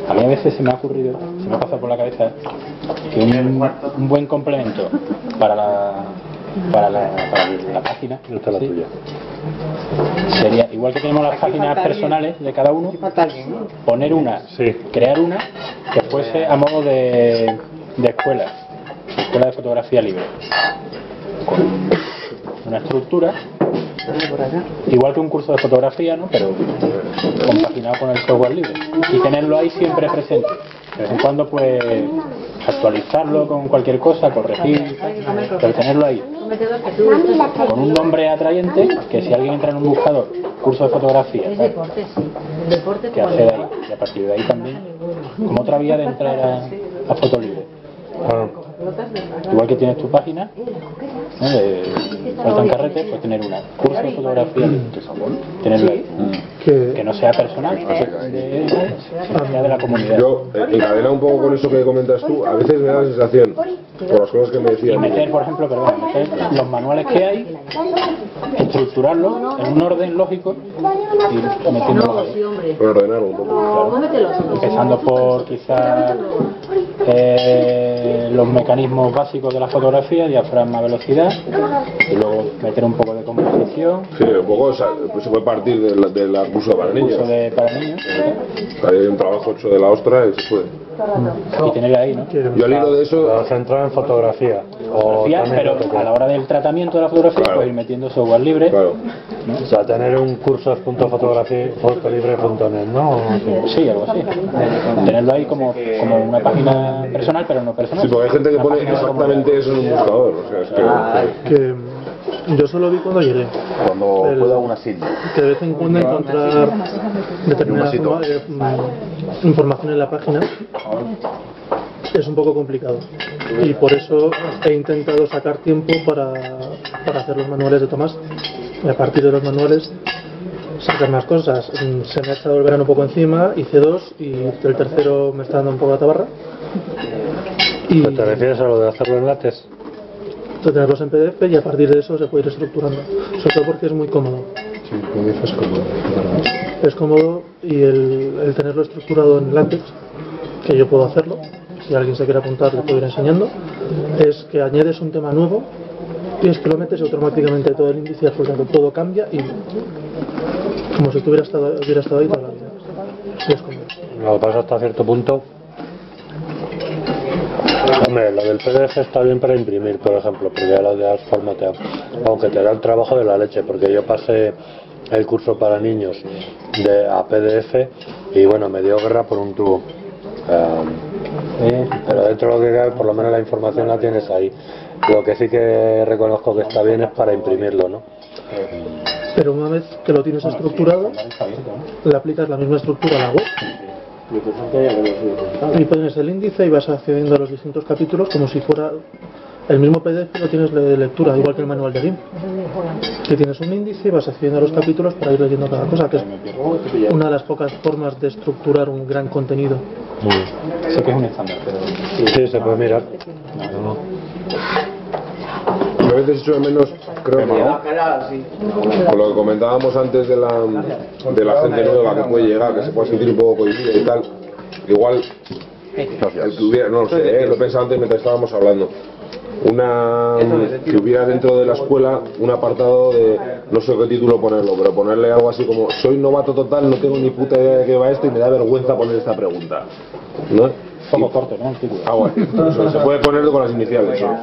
A mí a veces se me ha ocurrido, se me ha pasado por la cabeza que un buen complemento para la página, esta es la tuya, sería, igual que tenemos las páginas personales de cada uno, poner una, crear una que fuese a modo de escuela de fotografía libre, con una estructura igual que un curso de fotografía, ¿no? Pero compaginado con el software libre, y tenerlo ahí siempre presente. De vez en cuando pues actualizarlo con cualquier cosa, corregir, pero tenerlo ahí con un nombre atrayente, que si alguien entra en un buscador curso de fotografía, que acceda ahí, y a partir de ahí también como otra vía de entrar a Fotolibre. Igual que tienes tu página, ¿no? De Faltan Carrete, pues tener una curso de fotografía, tenerlo ahí, que no sea personal, sea de la comunidad. Yo, encadenado un poco con eso que comentas tú, a veces me da la sensación, por las cosas que me decías, y meter, por ejemplo, meter los manuales que hay, estructurarlos en un orden lógico y metiéndolos ahí. Ordenarlo un poco. Claro. Empezando por quizás los mecanismos básicos de la fotografía, diafragma, velocidad, y luego meter un poco de composición. Sí, un poco, o sea, pues se puede partir de la curso para niños. Para niños. Hay un trabajo hecho de la ostra y se puede. Y tener ahí, ¿no? Yo al hilo de eso, centrado en fotografía, pero a la hora del tratamiento de la fotografía, claro, pues ir metiendo software libre, claro, ¿no? O sea, tener un cursos.fotolibre.net, ¿no? Sí, algo así. Tenerlo ahí como una página personal, pero no personal. Sí, porque hay gente que pone exactamente eso en un buscador, o sea, es que yo solo vi cuando llegué. Cuando pueda una sitio. Que de vez en cuando encontrar determinada información en la página es un poco complicado. Y por eso he intentado sacar tiempo para hacer los manuales de Tomás. Y a partir de los manuales sacar más cosas. Se me ha echado el verano un poco encima, hice 2 y el tercero me está dando un poco la tabarra. Y ¿Te refieres a lo de hacerlo en látex? Tenerlos en PDF y a partir de eso se puede ir estructurando, sobre todo porque es muy cómodo. Sí, PDF es cómodo. Es cómodo, y el tenerlo estructurado en látex, que yo puedo hacerlo, si alguien se quiere apuntar le puedo ir enseñando, es que añades un tema nuevo y es que lo metes y automáticamente todo el índice, absolutamente todo cambia, y como si hubiera estado ahí toda la vida. Sí, es cómodo. Lo que pasa hasta cierto punto. Hombre, lo del PDF está bien para imprimir, por ejemplo, porque ya lo has formateado, aunque te da el trabajo de la leche, porque yo pasé el curso para niños a PDF y bueno, me dio guerra por un tubo, pero dentro de lo que cabe, por lo menos la información la tienes ahí. Lo que sí que reconozco que está bien es para imprimirlo, ¿no? Pero una vez que lo tienes estructurado, le aplicas la misma estructura a la web y pones el índice y vas accediendo a los distintos capítulos como si fuera el mismo PDF. Lo tienes de lectura, igual que el manual de GIMP, que tienes un índice y vas accediendo a los capítulos para ir leyendo cada cosa, que es una de las pocas formas de estructurar un gran contenido. Sé que es un estándar, pero sí, se puede mirar. a veces echo de menos, creo que con lo que comentábamos antes de la gente nueva que puede llegar, que se puede sentir un poco cohibida y tal, igual el que hubiera, no lo sé, lo he pensado antes mientras estábamos hablando, que hubiera dentro de la escuela un apartado de, no sé qué título ponerlo, pero ponerle algo así como: soy novato total, no tengo ni puta idea de qué va esto y me da vergüenza poner esta pregunta, ¿no? Un poco corto, ¿no? Bueno, se puede poner con las iniciales, ¿no?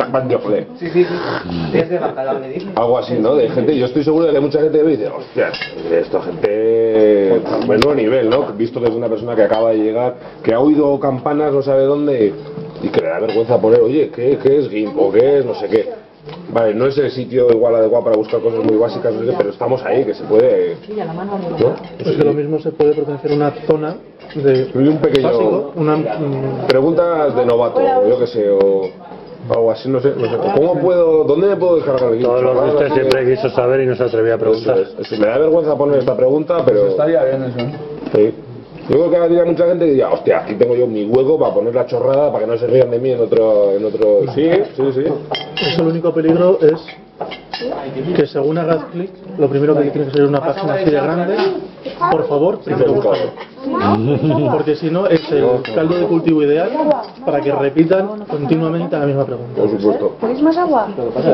Algo así, ¿no? De gente, yo estoy seguro de que hay mucha gente que dice: hostia, esto gente menor nivel, ¿no? Visto que es una persona que acaba de llegar, que ha oído campanas no sabe dónde, y que le da vergüenza poner: oye, ¿qué es GIMP? ¿O qué es no sé qué? Vale, no es el sitio igual adecuado para buscar cosas muy básicas, no sé qué, pero estamos ahí, que se puede, ¿no? Pues que lo mismo se puede pertenecer a una zona de un pequeño básico, preguntas de novato, yo que sé, o algo así, no sé. ¿Dónde me puedo descargar el GIMP? Todo lo que usted siempre quiso saber y no se atrevía a preguntar. Me da vergüenza poner esta pregunta, pero estaría bien eso. Sí. Yo creo que habría mucha gente que diría: hostia, aquí tengo yo mi hueco para poner la chorrada, para que no se rían de mí en otro. Sí. Eso, el único peligro es que según hagas clic, lo primero que tienes que hacer es una página así de grande. Por favor, primero búscalo. Porque si no, es el caldo de cultivo ideal para que repitan continuamente la misma pregunta. Por supuesto. ¿Queréis más agua?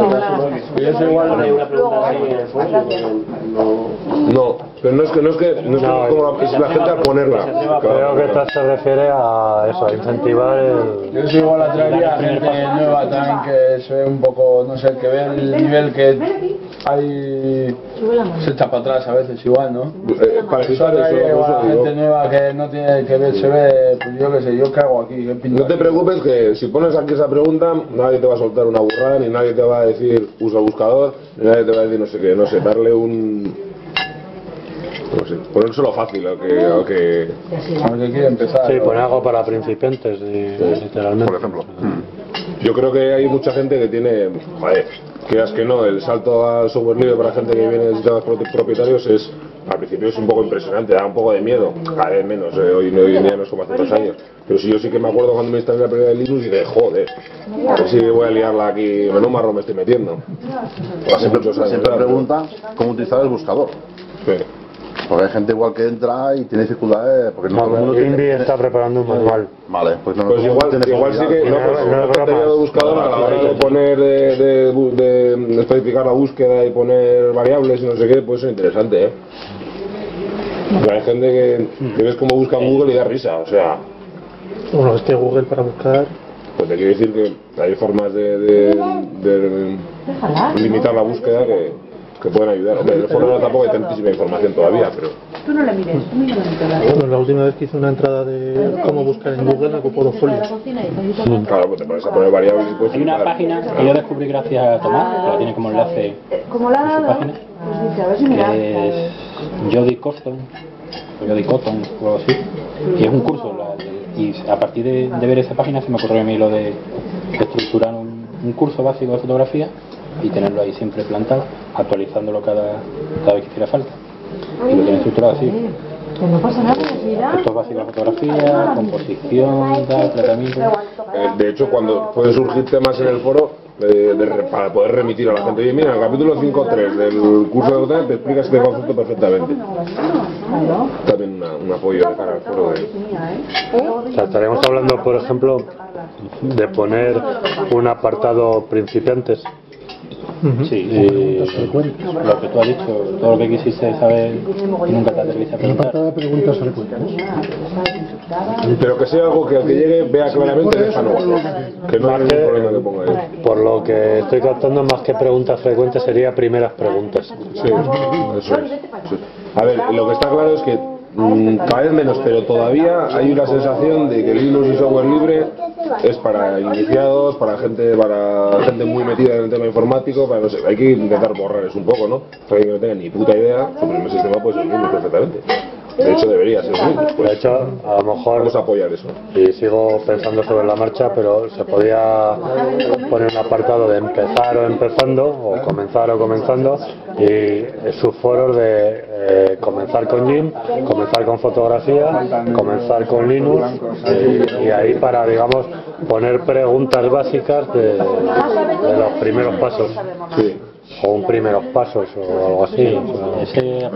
Es igual hay una pregunta ahí en el fondo. No, pero no es como es la gente al ponerla. Creo que esta se refiere a eso, a incentivar el... Yo soy igual la traería a gente nueva también que se ve un poco, no sé, que ve el nivel que hay, se echa para atrás a veces igual, ¿no? Para Eso quitar atrae eso, igual a digo. gente nueva que no tiene que ver, se ve, pues yo qué sé, yo qué hago aquí, qué pinto No te aquí? preocupes que si pones aquí esa pregunta, nadie te va a soltar una burrada, ni nadie te va a decir usa buscador, ni nadie te va a decir no sé qué, no sé, darle un... no sé, ponérselo fácil al que quiere empezar. Sí, poner algo para principiantes, literalmente. por ejemplo. Yo creo que hay mucha gente que tiene, joder, quieras que no, el salto al software libre para gente que viene de sistemas propietarios es, al principio es un poco impresionante, da un poco de miedo, cada vez menos, hoy en día no es como hace 2 años, pero sí, yo sí que me acuerdo cuando me instalé la primera de Linux y dije, joder, a ver si voy a liarla aquí, menos marrón me estoy metiendo. Hace muchos años. Siempre preguntan cómo utilizar el buscador. Sí. Porque hay gente igual que entra y tiene dificultades. Porque no todo el mundo Indy tiene... está preparando un manual. Vale, pues no. Pues igual sí que una tontería de buscador a la hora de poner, de especificar la búsqueda y poner variables y no sé qué, puede ser interesante, ¿eh? Pero hay gente que ves cómo busca en Google y da risa, o sea, Bueno, Google para buscar. pues te quiero decir que hay formas de limitar la búsqueda que pueden ayudar. Hombre, en el foro tampoco hay tantísima información todavía, pero... Tú no le mires, tú mira Bueno, la última vez que hice una entrada de cómo buscar en Google, me ocupó 2 folios. Claro, pues te pones a poner variables y puedes Hay una flipar. página que yo descubrí gracias a Tomás, que la tiene como enlace Como la ha en su dado, página, pues dice, a ver si mira. que es Jody Cotton, o Jody Cotton o algo así, y es un curso, y a partir de ver esa página se me ocurrió a mí lo de estructurar un curso básico de fotografía y tenerlo ahí siempre plantado, actualizándolo cada vez que hiciera falta. Y lo tiene estructurado así. Que no pasa nada, mira. Estos básicos de fotografía, composición, tratamiento. De hecho, cuando pueden surgir temas en el foro, para poder remitir a la gente, oye, mira, el capítulo 5.3 del curso de fotografía te explica este concepto perfectamente. También un apoyo de cara al foro. O sea, estaríamos hablando, por ejemplo, de poner un apartado principiantes. Sí, y lo que tú has dicho, todo lo que quisiste saber y nunca te atreviste a preguntar. preguntas frecuentes. Pero que sea algo que al que llegue vea claramente que está nuevo. Que no hay ningún problema que ponga ahí. Por lo que estoy captando, más que preguntas frecuentes, sería primeras preguntas. Sí, eso es. Sí. A ver, lo que está claro es que cada vez menos, pero todavía hay una sensación de que Linux y software libre es para iniciados, para gente muy metida en el tema informático, para no sé, hay que intentar borrar eso un poco, ¿no? Para que no tenga ni puta idea, su primer sistema puede ser Linux perfectamente. De hecho debería ser Linux, pues. De hecho, a lo mejor, vamos a apoyar eso. y sigo pensando sobre la marcha, pero se podía poner un apartado de empezar o empezando, o comenzando, y sus foros de comenzar con GIMP, comenzar con fotografía, comenzar con Linux, y ahí para, digamos, poner preguntas básicas de los primeros pasos. Sí. O un primeros pasos o algo así. O sea,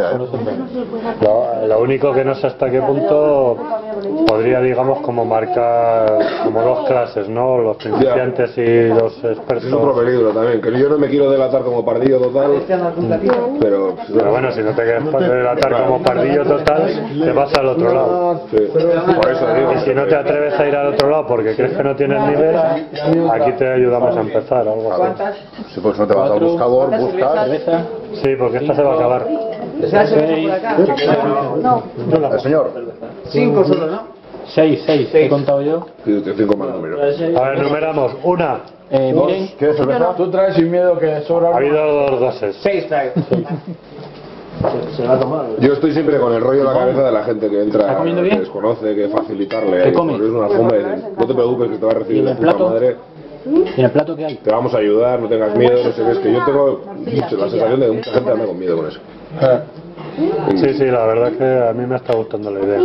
lo único que no sé hasta qué punto podría, digamos, como marcar como 2 clases, ¿no? Los principiantes y los expertos. Es otro peligro también, que yo no me quiero delatar como pardillo total, pero bueno, si no te quieres delatar como pardillo total, te vas al otro lado. sí. Por eso digo. Y si no te atreves a ir al otro lado porque crees que no tienes nivel, aquí te ayudamos a empezar, algo así. Sí, pues no te vas al buscador, buscas. Cerveza, Sí, porque esta se va a acabar. El señor. 5 solo, ¿no? 6, he contado yo. Sí, te 5 más números. A ver, numeramos. 1. Miren, ¿Quieres cerveza? Tú traes sin miedo que sobra. Ha habido 2 doses. 6 traigo. Se va a tomar. Yo estoy siempre con el rollo en la cabeza de la gente que entra, ¿Está comiendo que bien? desconoce, que facilitarle. ¿Qué come? Porque es una fuma y dices, no te preocupes que te va a ¿Y recibir en de el puta plato? madre. ¿Y en el plato qué hay? Te vamos a ayudar, no tengas miedo, no sé qué. Es que yo tengo la sensación de que mucha gente anda con miedo con eso. Sí, la verdad es que a mí me está gustando la idea.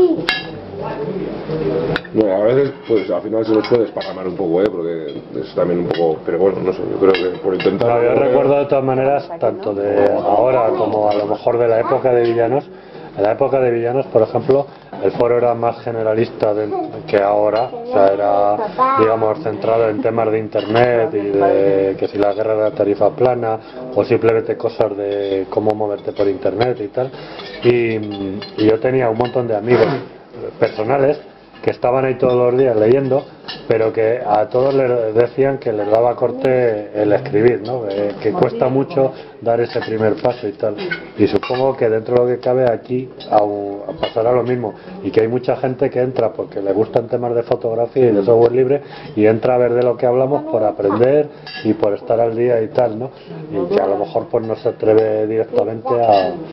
Bueno, a veces, pues al final se nos puede esparramar un poco, porque es también un poco. Pero bueno, no sé, yo creo que por intentar. Pero yo recuerdo de todas maneras, tanto de ahora como a lo mejor de la época de Villanos. En la época de Villanos, por ejemplo, el foro era más generalista que ahora, o sea, era, digamos, centrado en temas de internet y de que si la guerra de la tarifa plana o simplemente cosas de cómo moverte por internet y tal. Y yo tenía un montón de amigos personales que estaban ahí todos los días leyendo, pero que a todos les decían que les daba corte el escribir, ¿no? Que cuesta mucho dar ese primer paso y tal. Y supongo que dentro de lo que cabe aquí pasará lo mismo, y que hay mucha gente que entra porque le gustan temas de fotografía y de software libre y entra a ver de lo que hablamos por aprender y por estar al día y tal, ¿no? Y que a lo mejor pues no se atreve directamente a